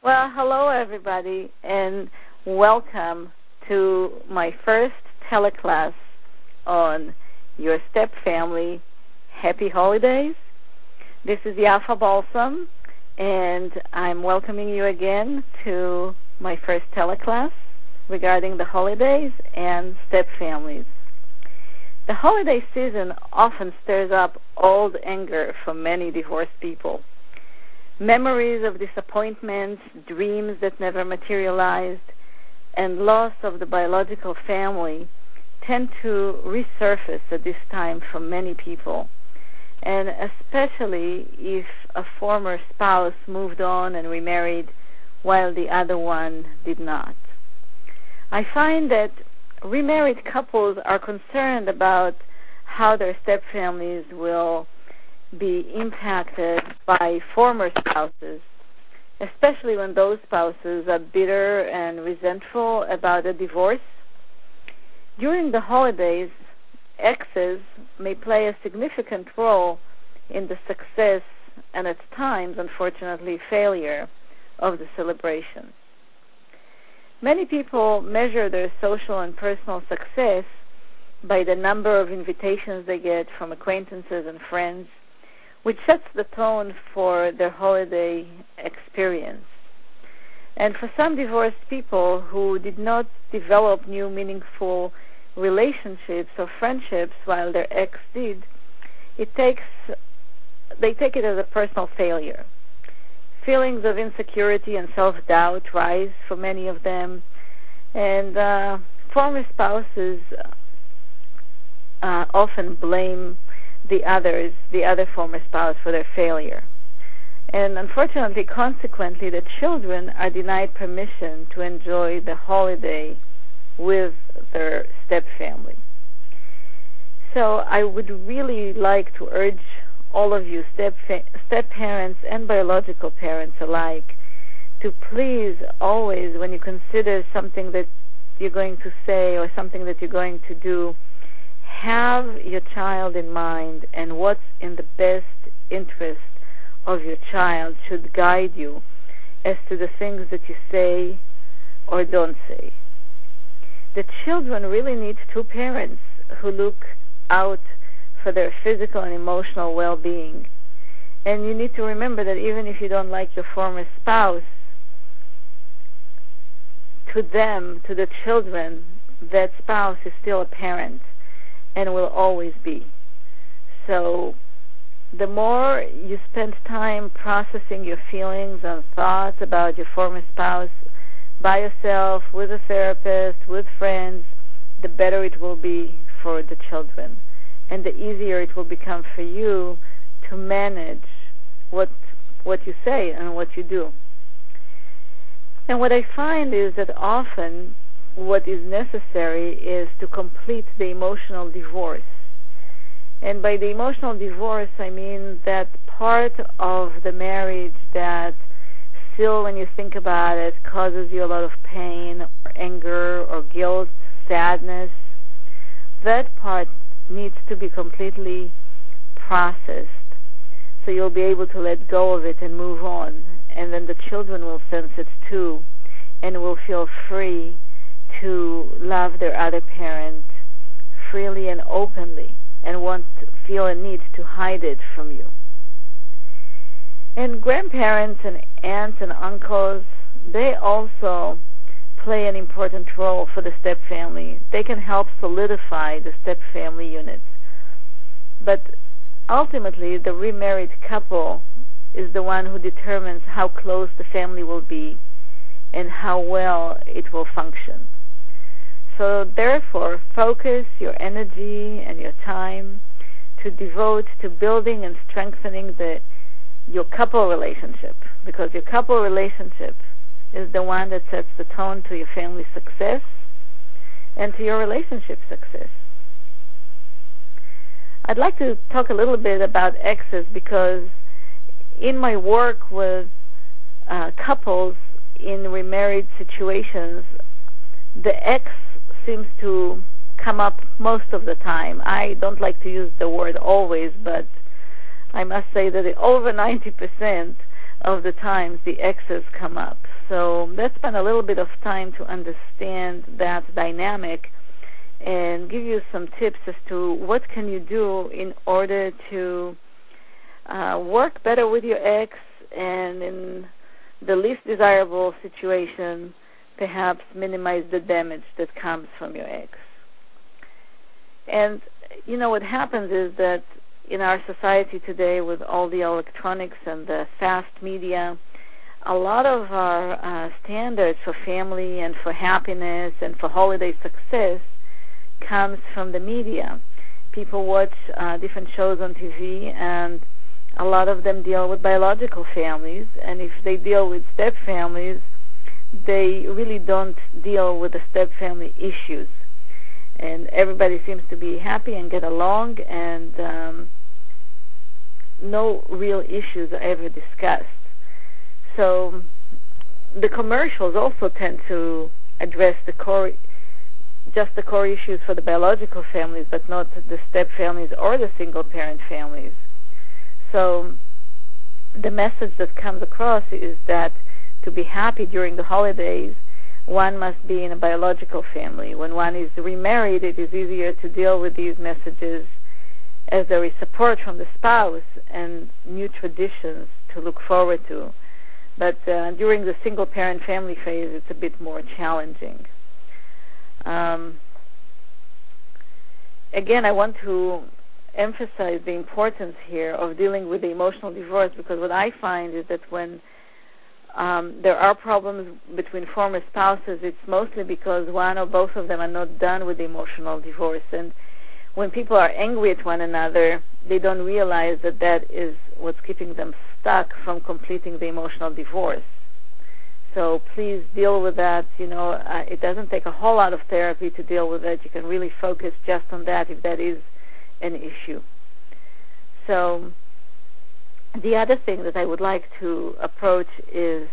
Well, hello everybody, and welcome to my first teleclass on your step family. Happy holidays. This is Yafa Balsam, and I'm welcoming you again to my first teleclass regarding the holidays and step families. The holiday season often stirs up old anger from many divorced people. Memories of disappointments, dreams that never materialized, and loss of the biological family tend to resurface at this time for many people, and especially if a former spouse moved on and remarried while the other one did not. I find that remarried couples are concerned about how their stepfamilies will be impacted by former spouses, especially when those spouses are bitter and resentful about a divorce. During the holidays, exes may play a significant role in the success and at times, unfortunately, failure of the celebration. Many people measure their social and personal success by the number of invitations they get from acquaintances and friends, which sets the tone for their holiday experience. And for some divorced people who did not develop new meaningful relationships or friendships while their ex did, they take it as a personal failure. Feelings of insecurity and self-doubt rise for many of them, and former spouses often blame the other former spouse for their failure. And unfortunately, consequently, the children are denied permission to enjoy the holiday with their stepfamily. So I would really like to urge all of you, step-parents and biological parents alike, to please always, when you consider something that you're going to say or something that you're going to do, have your child in mind, and what's in the best interest of your child should guide you as to the things that you say or don't say. The children really need two parents who look out for their physical and emotional well-being. And you need to remember that even if you don't like your former spouse, to them, to the children, that spouse is still a parent and will always be. So the more you spend time processing your feelings and thoughts about your former spouse by yourself, with a therapist, with friends, the better it will be for the children. And the easier it will become for you to manage what you say and what you do. And what I find is that often what is necessary is to complete the emotional divorce. And by the emotional divorce, I mean that part of the marriage that still, when you think about it, causes you a lot of pain or anger or guilt, sadness. That part needs to be completely processed, so you'll be able to let go of it and move on. And then the children will sense it too and will feel free to love their other parent freely and openly and won't feel a need to hide it from you. And grandparents and aunts and uncles, they also play an important role for the stepfamily. They can help solidify the stepfamily unit. But ultimately, the remarried couple is the one who determines how close the family will be and how well it will function. So therefore, focus your energy and your time to devote to building and strengthening your couple relationship, because your couple relationship is the one that sets the tone to your family success and to your relationship success. I'd like to talk a little bit about exes, because in my work with couples in remarried situations, the ex seems to come up most of the time. I don't like to use the word always, but I must say that over 90% of the times the exes come up. So let's spend a little bit of time to understand that dynamic and give you some tips as to what can you do in order to work better with your ex, and in the least desirable situation, perhaps minimize the damage that comes from your ex. And, what happens is that in our society today, with all the electronics and the fast media, a lot of our standards for family and for happiness and for holiday success comes from the media. People watch different shows on TV, and a lot of them deal with biological families, and if they deal with step families, they really don't deal with the step family issues. And everybody seems to be happy and get along, and no real issues are ever discussed. So the commercials also tend to address just the core issues for the biological families, but not the step families or the single-parent families. So the message that comes across is that to be happy during the holidays, one must be in a biological family. When one is remarried, it is easier to deal with these messages as there is support from the spouse and new traditions to look forward to. But during the single-parent family phase, it's a bit more challenging. Again, I want to emphasize the importance here of dealing with the emotional divorce, because what I find is that when there are problems between former spouses, it's mostly because one or both of them are not done with the emotional divorce. And when people are angry at one another, they don't realize that that is what's keeping them stuck from completing the emotional divorce. So please deal with that. It doesn't take a whole lot of therapy to deal with it. You can really focus just on that if that is an issue. So the other thing that I would like to approach is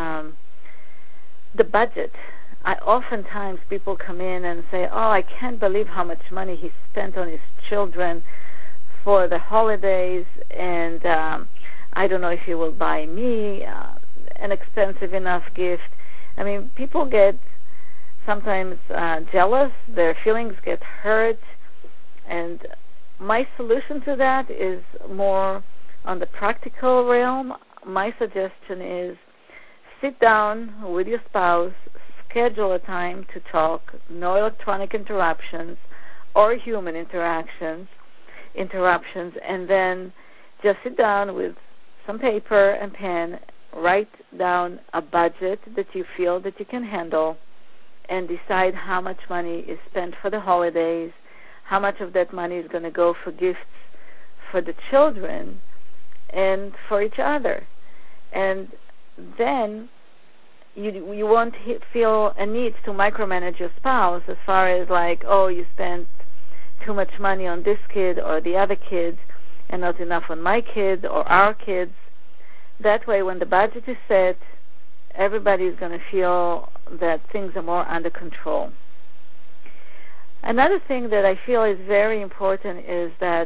the budget. Oftentimes people come in and say, oh, I can't believe how much money he spent on his children for the holidays, and I don't know if he will buy me an expensive enough gift. I mean, people get sometimes jealous, their feelings get hurt, and my solution to that is more on the practical realm. My suggestion is sit down with your spouse, schedule a time to talk, no electronic interruptions or human interruptions, and then just sit down with some paper and pen, write down a budget that you feel that you can handle, and decide how much money is spent for the holidays, how much of that money is going to go for gifts for the children and for each other. And then you won't feel a need to micromanage your spouse as far as like, oh, you spent too much money on this kid or the other kid and not enough on my kid or our kids. That way, when the budget is set, everybody is going to feel that things are more under control. Another thing that I feel is very important is that,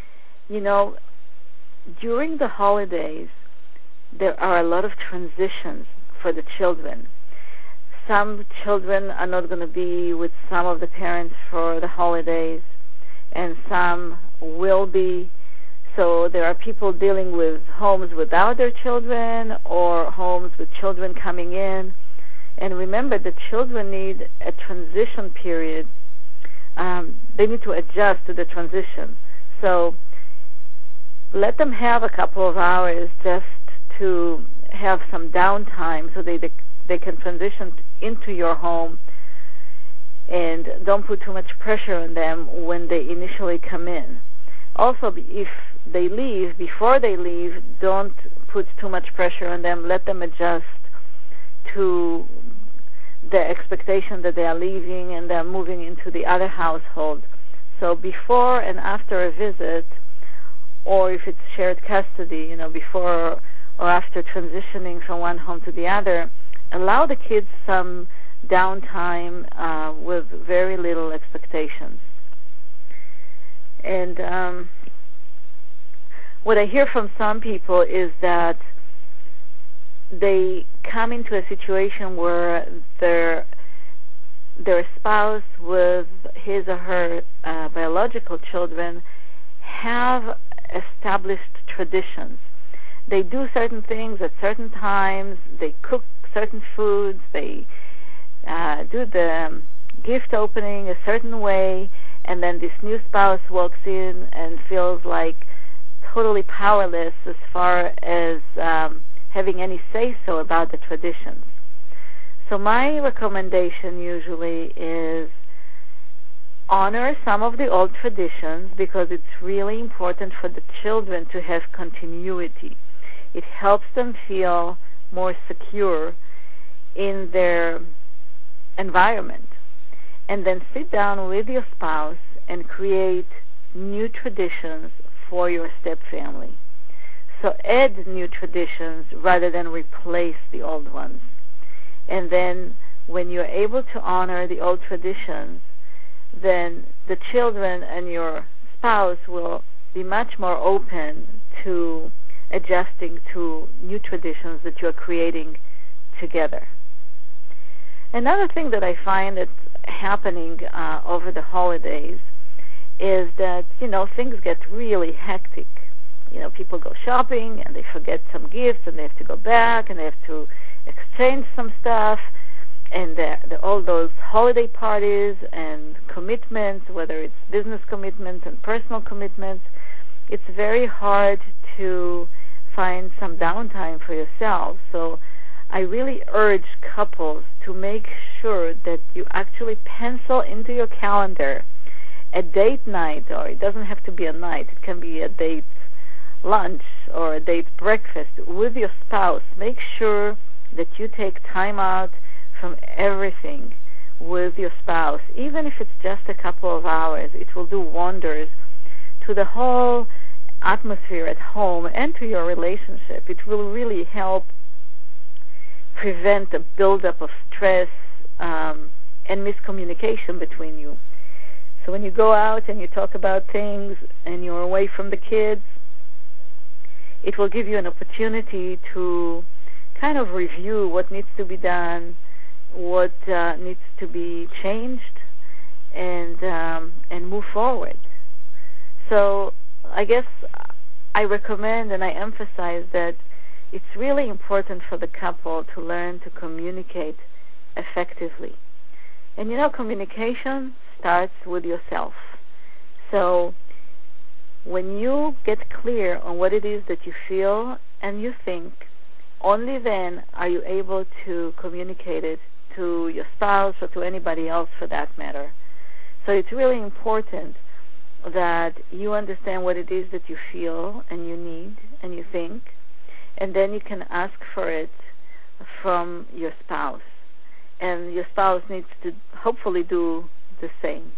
during the holidays, there are a lot of transitions for the children. Some children are not going to be with some of the parents for the holidays, and some will be. So there are people dealing with homes without their children or homes with children coming in. And remember, the children need a transition period. They need to adjust to the transition. So let them have a couple of hours just to have some downtime so they can transition into your home, and don't put too much pressure on them when they initially come in. Also, if they leave, before they leave, don't put too much pressure on them. Let them adjust to the expectation that they are leaving and they're moving into the other household. So before and after a visit, or if it's shared custody, before or after transitioning from one home to the other, allow the kids some downtime with very little expectations. And what I hear from some people is that they come into a situation where their spouse with his or her biological children have established traditions. They do certain things at certain times. They cook certain foods. They do the gift opening a certain way, and then this new spouse walks in and feels like totally powerless as far as having any say-so about the traditions. So my recommendation usually is honor some of the old traditions because it's really important for the children to have continuity. It helps them feel more secure in their environment. And then sit down with your spouse and create new traditions for your step family. So add new traditions rather than replace the old ones. And then when you're able to honor the old traditions, then the children and your spouse will be much more open to adjusting to new traditions that you're creating together. Another thing that I find that's happening over the holidays is that, things get really hectic. People go shopping and they forget some gifts and they have to go back and they have to exchange some stuff, and all those holiday parties and commitments, whether it's business commitments and personal commitments, it's very hard to find some downtime for yourself. So I really urge couples to make sure that you actually pencil into your calendar a date night, or it doesn't have to be a night. It can be a date lunch or a date breakfast with your spouse. Make sure that you take time out from everything with your spouse. Even if it's just a couple of hours, it will do wonders to the whole atmosphere at home and to your relationship. It will really help prevent a buildup of stress and miscommunication between you. So when you go out and you talk about things and you're away from the kids, it will give you an opportunity to kind of review what needs to be done, what needs to be changed, and move forward. So I guess I recommend and I emphasize that it's really important for the couple to learn to communicate effectively. And communication starts with yourself. So when you get clear on what it is that you feel and you think, only then are you able to communicate it to your spouse or to anybody else for that matter. So it's really important that you understand what it is that you feel and you need and you think, and then you can ask for it from your spouse. And your spouse needs to hopefully do the same.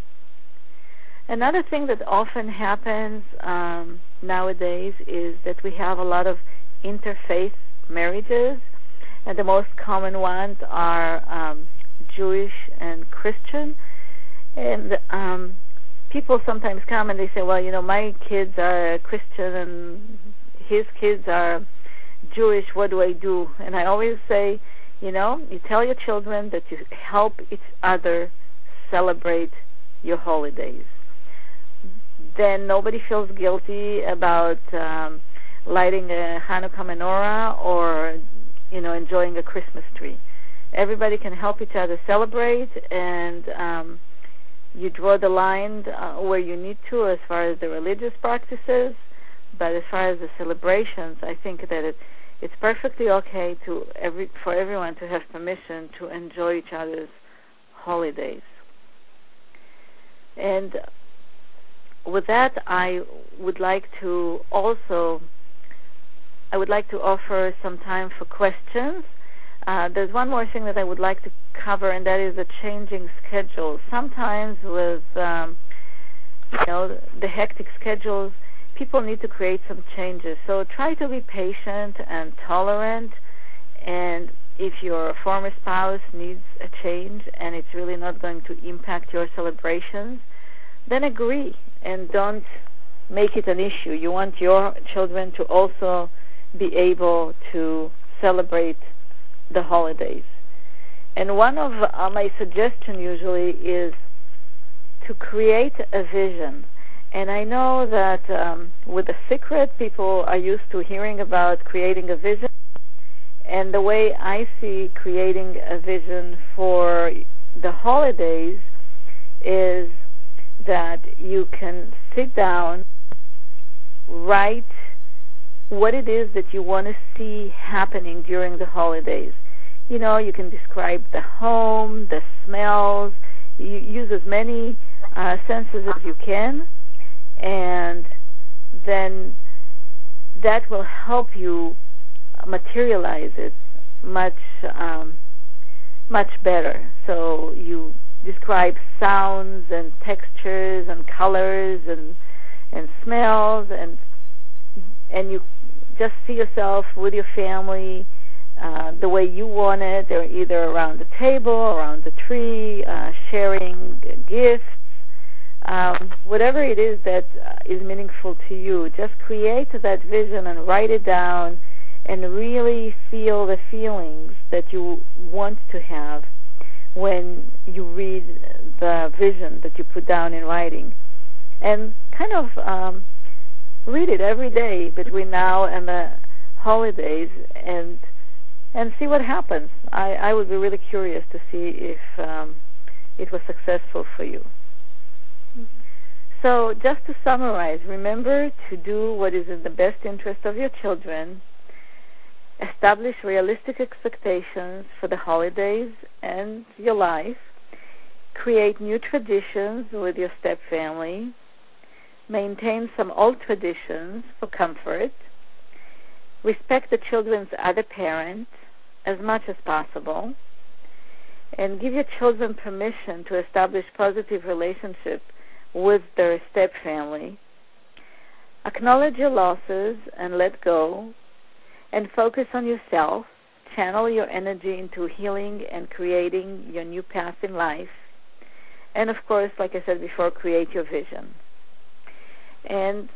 Another thing that often happens nowadays is that we have a lot of interfaith marriages, and the most common ones are Jewish and Christian. And people sometimes come and they say, well, my kids are Christian and his kids are Jewish, what do I do? And I always say, you tell your children that you help each other celebrate your holidays. Then nobody feels guilty about lighting a Hanukkah menorah or, enjoying a Christmas tree. Everybody can help each other celebrate, and you draw the line where you need to as far as the religious practices, but as far as the celebrations, I think that it's perfectly okay for everyone to have permission to enjoy each other's holidays. And with that, I would like to offer some time for questions. There's one more thing that I would like to cover, and that is the changing schedule. Sometimes with the hectic schedules, people need to create some changes. So try to be patient and tolerant, and if your former spouse needs a change and it's really not going to impact your celebrations, then agree and don't make it an issue. You want your children to also be able to celebrate the holidays. And one of my suggestions usually is to create a vision. And I know that with The Secret, people are used to hearing about creating a vision. And the way I see creating a vision for the holidays is that you can sit down, write what it is that you want to see happening during the holidays. You know, you can describe the home, the smells. You use as many senses as you can, and then that will help you materialize it much much better. So you describe sounds and textures and colors and smells, and you just see yourself with your family the way you want it, or either around the table, around the tree, sharing gifts, whatever it is that is meaningful to you. Just create that vision and write it down and really feel the feelings that you want to have when you read the vision that you put down in writing. And kind of read it every day between now and the holidays and see what happens. I would be really curious to see if it was successful for you. So just to summarize, remember to do what is in the best interest of your children, establish realistic expectations for the holidays and your life, create new traditions with your step family, maintain some old traditions for comfort, respect the children's other parent as much as possible, and give your children permission to establish positive relationships with their step family. Acknowledge your losses and let go, and focus on yourself. Channel your energy into healing and creating your new path in life. And of course, like I said before, create your vision. And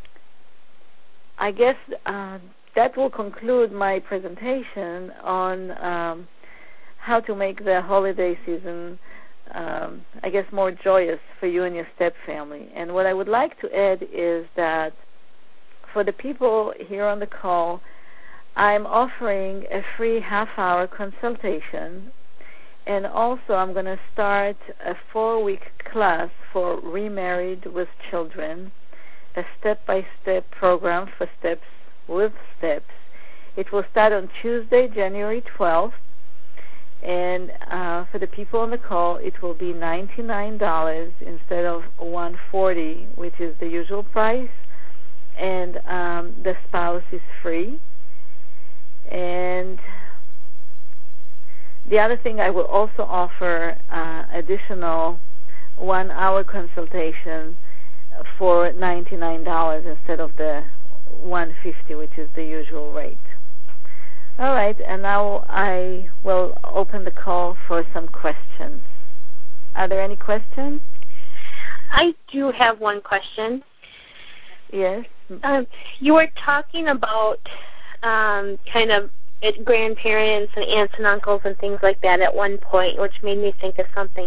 I guess that will conclude my presentation on how to make the holiday season, I guess, more joyous for you and your step family. And what I would like to add is that for the people here on the call, I'm offering a free half-hour consultation, and also I'm going to start a 4-week class for remarried with children, a step-by-step program for steps with steps. It will start on Tuesday, January 12th, and for the people on the call, it will be $99 instead of $140, which is the usual price, and the spouse is free. And the other thing, I will also offer additional 1-hour consultation for $99 instead of the $150, which is the usual rate. All right, and now I will open the call for some questions. Are there any questions? I do have one question. Yes. You were talking about kind of grandparents and aunts and uncles and things like that at one point, which made me think of something.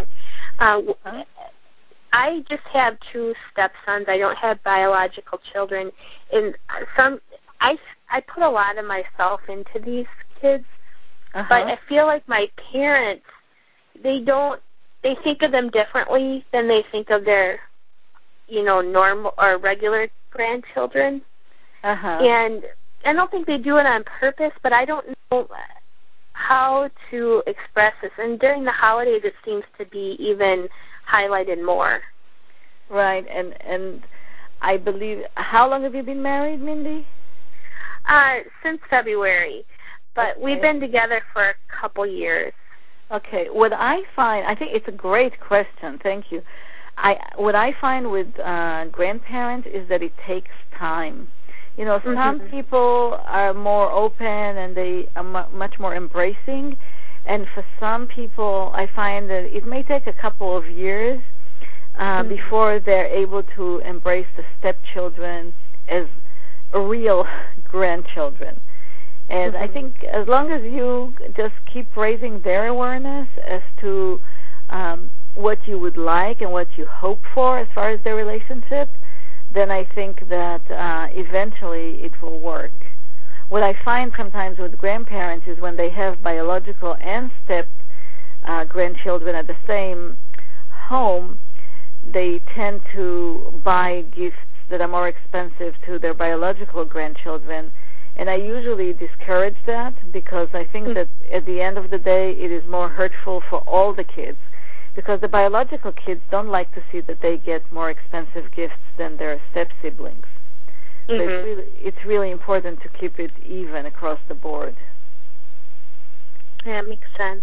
I just have 2 stepsons. I don't have biological children, and I put a lot of myself into these kids, but I feel like my parents, they think of them differently than they think of their, normal or regular grandchildren. And I don't think they do it on purpose, but I don't know how to express this. And during the holidays, it seems to be even highlighted more. Right, and I believe, how long have you been married, Mindy? Since February, but we've been together for a couple years. Okay, what I find, I think it's a great question, thank you. What I find with grandparents is that it takes time. Some people are more open and they are much more embracing, and for some people, I find that it may take a couple of years before they're able to embrace the stepchildren as real grandchildren. And I think as long as you just keep raising their awareness as to what you would like and what you hope for as far as their relationship, then I think that eventually it will work. What I find sometimes with grandparents is when they have biological and step grandchildren at the same home, they tend to buy gifts that are more expensive to their biological grandchildren. And I usually discourage that because I think that at the end of the day it is more hurtful for all the kids because the biological kids don't like to see that they get more expensive gifts than their step-siblings. So it's really important to keep it even across the board. Yeah, it makes sense.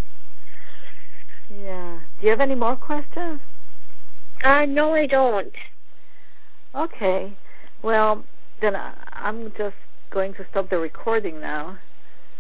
Yeah. Do you have any more questions? No, I don't. Okay. Well, then I'm just going to stop the recording now.